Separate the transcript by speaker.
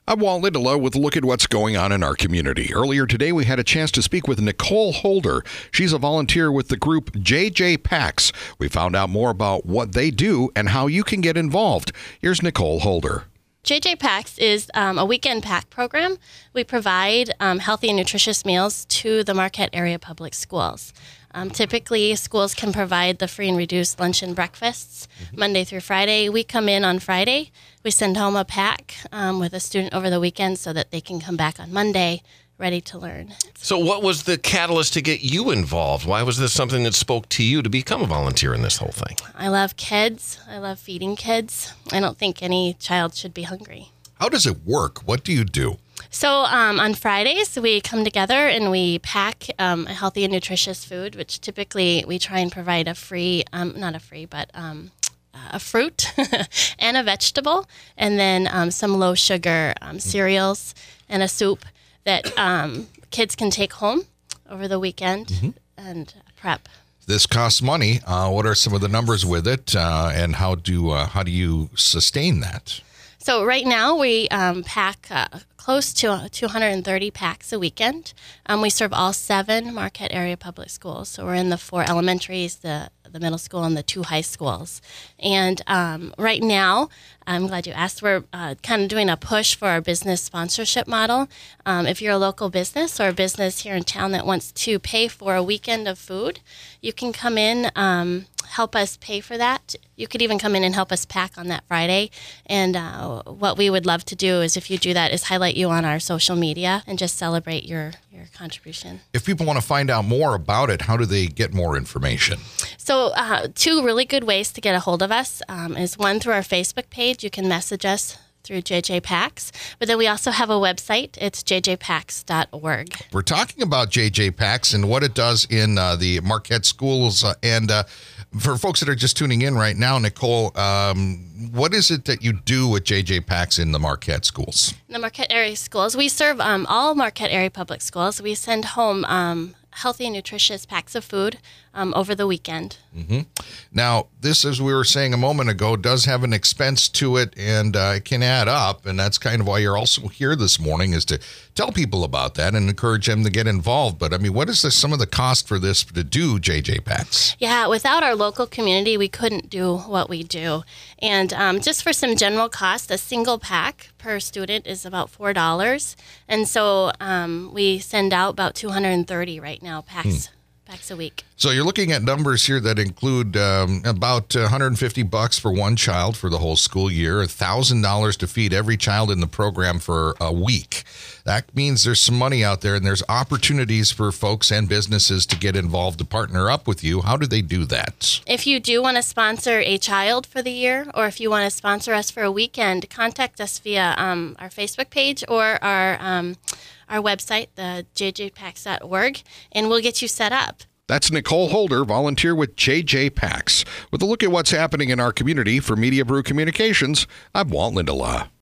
Speaker 1: I'm Walt Lindelow with a look at what's going on in our community. Earlier today, we had a chance to speak with Nicole Holder. She's a volunteer with the group JJ Packs. We found out more about what they do and how you can get involved. Here's Nicole Holder.
Speaker 2: JJ Packs is a weekend pack program. We provide healthy and nutritious meals to the Marquette area public schools. Typically, schools can provide the free and reduced lunch and breakfasts Monday through Friday. We come in on Friday. We send home a pack with a student over the weekend so that they can come back on Monday ready to learn.
Speaker 3: So what was the catalyst to get you involved? Why was this something that spoke to you to become a volunteer in this whole thing?
Speaker 2: I love kids. I love feeding kids. I don't think any child should be hungry.
Speaker 1: How does it work? What do you do?
Speaker 2: So on Fridays, we come together and we pack a healthy and nutritious food, which typically we try and provide a fruit and a vegetable, and then some low sugar cereals and a soup that kids can take home over the weekend and prep.
Speaker 1: This costs money. What are some of the numbers with it, and how do you sustain that?
Speaker 2: So right now we pack close to 230 packs a weekend. We serve all 7 Marquette area public schools. So we're in the 4 elementaries, the middle school, and the 2 high schools. And right now, I'm glad you asked, we're kind of doing a push for our business sponsorship model. If you're a local business or a business here in town that wants to pay for a weekend of food, you can come in, help us pay for that. You could even come in and help us pack on that Friday. And what we would love to do is, if you do that, is highlight you on our social media and just celebrate your contribution.
Speaker 1: If people want to find out more about it, how do they get more information?
Speaker 2: So 2 really good ways to get a hold of us is one, through our Facebook page. You can message us through JJ Packs. But then we also have a website. It's jjpacks.org.
Speaker 1: We're talking about JJ Packs and what it does in the Marquette schools. And for folks that are just tuning in right now, Nicole, what is it that you do with JJ Packs in the Marquette schools?
Speaker 2: The Marquette area schools, we serve all Marquette area public schools. We send home healthy and nutritious packs of food over the weekend.
Speaker 1: Now, this, as we were saying a moment ago, does have an expense to it, and it can add up, and that's kind of why you're also here this morning, is to tell people about that and encourage them to get involved. But, I mean, what is some of the cost for this to do JJ Packs?
Speaker 2: Yeah, without our local community, we couldn't do what we do. And just for some general cost, a single pack per student is about $4. And so we send out about 230 right now packs a week.
Speaker 1: So you're looking at numbers here that include about $150 for one child for the whole school year, $1,000 to feed every child in the program for a week. That means there's some money out there, and there's opportunities for folks and businesses to get involved, to partner up with you. How do they do that?
Speaker 2: If you do want to sponsor a child for the year, or if you want to sponsor us for a weekend, contact us via our Facebook page or our website, the jjpacks.org, and we'll get you set up.
Speaker 1: That's Nicole Holder, volunteer with JJ Packs. With a look at what's happening in our community, for Media Brew Communications, I'm Walt Lindelow.